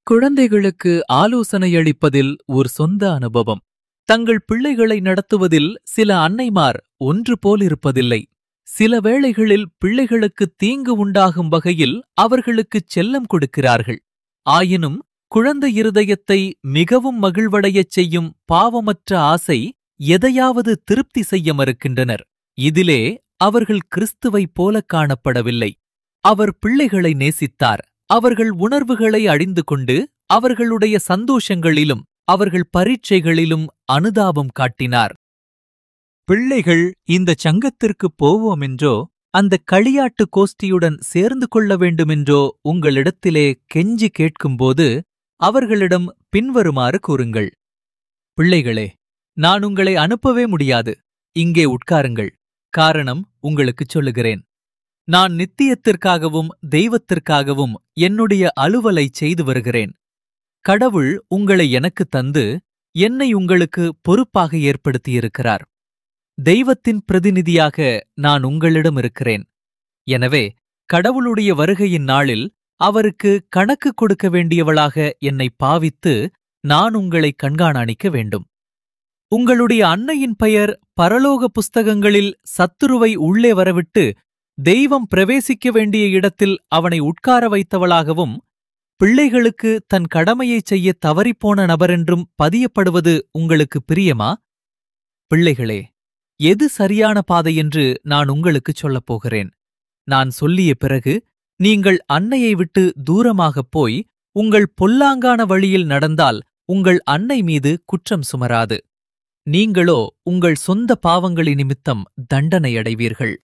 குழந்தைகளுக்கு ஆலோசனையளிப்பதில் ஒரு சொந்த அனுபவம். தங்கள் பிள்ளைகளை நடத்துவதில் சில அன்னைமார் ஒன்று போலிருப்பதில்லை. சில வேளைகளில் பிள்ளைகளுக்கு தீங்கு உண்டாகும் வகையில் அவர்களுக்குச் செல்லம் கொடுக்கிறார்கள். ஆயினும் குழந்தை இருதயத்தை மிகவும் மகிழ்வடையச் செய்யும் பாவமற்ற ஆசை எதையாவது திருப்தி செய்ய மறுக்கின்றனர். இதிலே அவர்கள் கிறிஸ்துவைப் போலக் காணப்படவில்லை. அவர் பிள்ளைகளை நேசித்தார். அவர்கள் உணர்வுகளை அறிந்து கொண்டு அவர்களுடைய சந்தோஷங்களிலும் அவர்கள் பரீட்சைகளிலும் அனுதாபம் காட்டினார். பிள்ளைகள் இந்த சங்கத்திற்குப் போவோமென்றோ அந்த களியாட்டு கோஷ்டியுடன் சேர்ந்து கொள்ள வேண்டுமென்றோ உங்களிடத்திலே கெஞ்சி கேட்கும்போது அவர்களிடம் பின்வருமாறு கூறுங்கள். பிள்ளைகளே, நான் உங்களை அனுப்பவே முடியாது. இங்கே உட்காருங்கள். காரணம் உங்களுக்குச் சொல்லுகிறேன். நான் நித்தியத்திற்காகவும் தெய்வத்திற்காகவும் என்னுடைய அலுவலைச் செய்து வருகிறேன். கடவுள் உங்களை எனக்குத் தந்து என்னை உங்களுக்கு பொறுப்பாக ஏற்படுத்தியிருக்கிறார். தெய்வத்தின் பிரதிநிதியாக நான் உங்களிடம் இருக்கிறேன். எனவே கடவுளுடைய வருகையின் நாளில் அவருக்கு கணக்கு கொடுக்க வேண்டியவளாக என்னை பாவித்து நான் உங்களை கண்காணிக்க வேண்டும். உங்களுடைய அன்னையின் பெயர் பரலோக புஸ்தகங்களில் சத்துருவை உள்ளே வரவிட்டு தெய்வம் பிரவேசிக்க வேண்டிய இடத்தில் அவனை உட்கார வைத்தவளாகவும் பிள்ளைகளுக்கு தன் கடமையைச் செய்ய தவறிப்போன நபரென்றும் பதியப்படுவது உங்களுக்கு பிரியமா? பிள்ளைகளே, எது சரியான பாதையென்று நான் உங்களுக்குச் சொல்லப் போகிறேன். நான் சொல்லிய பிறகு நீங்கள் அன்னையை விட்டு தூரமாகப் போய் உங்கள் பொல்லாங்கான வழியில் நடந்தால் உங்கள் அன்னை மீது குற்றம் சுமராது. நீங்களோ உங்கள் சொந்த பாவங்களின் நிமித்தம் தண்டனையடைவீர்கள்.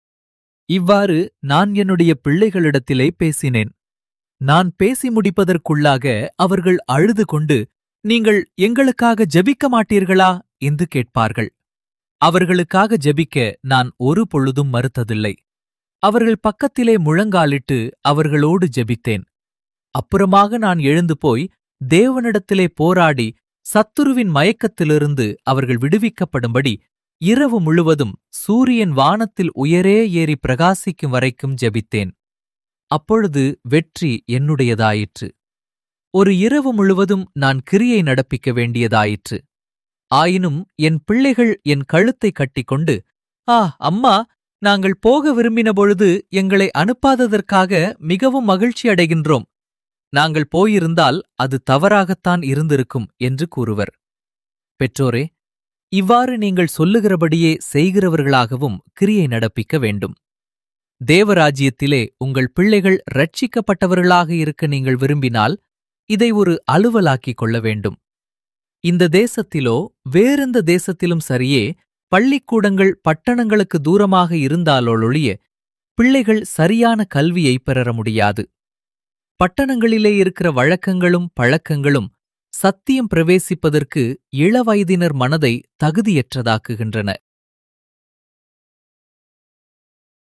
இவ்வாறு நான் என்னுடைய பிள்ளைகளிடத்திலே பேசினேன். நான் பேசி முடிப்பதற்குள்ளாக அவர்கள் அழுது கொண்டு, நீங்கள் எங்களுக்காக ஜெபிக்க மாட்டீர்களா என்று கேட்பார்கள். அவர்களுக்காக ஜெபிக்க நான் ஒரு பொழுதும் மறுத்ததில்லை. அவர்கள் பக்கத்திலே முழங்காலிட்டு அவர்களோடு ஜெபித்தேன். அப்புறமாக நான் எழுந்து போய் தேவனிடத்திலே போராடி சத்துருவின் மயக்கத்திலிருந்து அவர்கள் விடுவிக்கப்படும்படி இரவு முழுவதும் சூரியன் வானத்தில் உயரே ஏறி பிரகாசிக்கும் வரைக்கும் ஜெபித்தேன். அப்பொழுது வெற்றி என்னுடையதாயிற்று. ஒரு இரவு முழுவதும் நான் கிரியை நடப்பிக்க வேண்டியதாயிற்று. ஆயினும் என் பிள்ளைகள் என் கழுத்தை கட்டிக்கொண்டு, அம்மா, நாங்கள் போக விரும்பின பொழுது எங்களை அனுப்பாததற்காக மிகவும் மகிழ்ச்சி அடைகின்றோம். நாங்கள் போயிருந்தால் அது தவறாகத்தான் இருந்திருக்கும் என்று கூறுவர். பெற்றோரே, இவ்வாறு நீங்கள் சொல்லுகிறபடியே செய்கிறவர்களாகவும் கிரியை நடப்பிக்க வேண்டும். தேவராஜ்யத்திலே உங்கள் பிள்ளைகள் ரட்சிக்கப்பட்டவர்களாக இருக்க நீங்கள் விரும்பினால் இதை ஒரு அலுவலாக்கிக் கொள்ள வேண்டும். இந்த தேசத்திலோ வேறெந்த தேசத்திலும் சரியே, பள்ளிக்கூடங்கள் பட்டணங்களுக்கு தூரமாக இருந்தாலொழிய பிள்ளைகள் சரியான கல்வியை பெற முடியாது. பட்டணங்களிலே இருக்கிற வழக்கங்களும் பழக்கங்களும் சத்தியம் பிரவேசிப்பதற்கு இளவயதினர் மனதை தகுதியற்றதாக்குகின்றன.